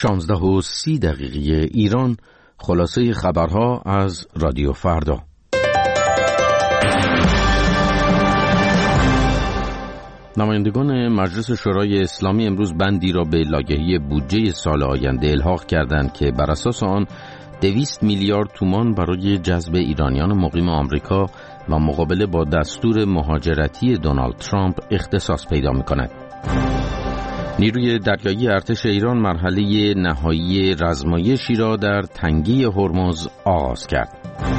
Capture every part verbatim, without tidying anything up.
شانزده و سی دقیقه ایران. خلاصه خبرها از رادیو فردا. نمایندگان مجلس شورای اسلامی امروز بندی را به لایحه بودجه سال آینده الحاق کردند که بر اساس آن دویست میلیارد تومان برای جذب ایرانیان مقیم آمریکا و مقابله با دستور مهاجرتی دونالد ترامپ اختصاص پیدا می‌کند. نیروی دریایی ارتش ایران مرحله نهایی رزمایشی را در تنگه هرمز آغاز کرد.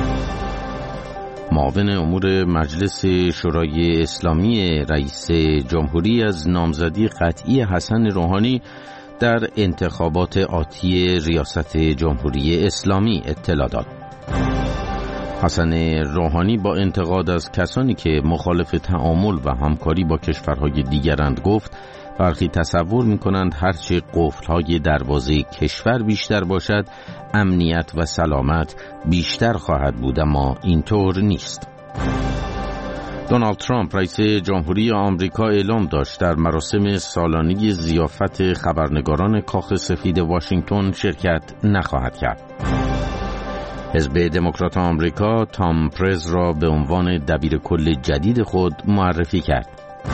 معاون امور مجلس شورای اسلامی رئیس جمهوری از نامزدی قطعی حسن روحانی در انتخابات آتی ریاست جمهوری اسلامی اطلاع داد. حسن روحانی با انتقاد از کسانی که مخالف تعامل و همکاری با کشورهای دیگرند گفت برخی تصور می‌کنند هرچه قفل‌های دروازه کشور بیشتر باشد امنیت و سلامت بیشتر خواهد بود، اما اینطور نیست. دونالد ترامپ رئیس جمهوری آمریکا اعلام داشت در مراسم سالانه ضیافت خبرنگاران کاخ سفید واشنگتن شرکت نخواهد کرد. حزب دموکرات آمریکا تام پرز را به عنوان دبیر کل جدید خود معرفی کرد.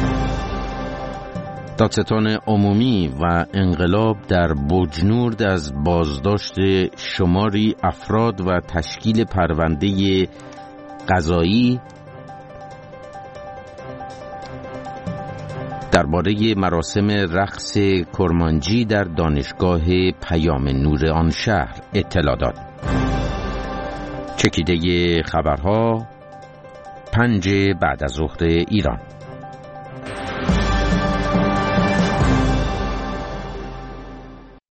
دادستان عمومی و انقلاب در بوجنورد از بازداشت شماری افراد و تشکیل پرونده قضایی درباره مراسم رقص کرمانجی در دانشگاه پیام نور آن شهر اطلاع داد. چکیده خبرها پنج بعد از ظهر ایران.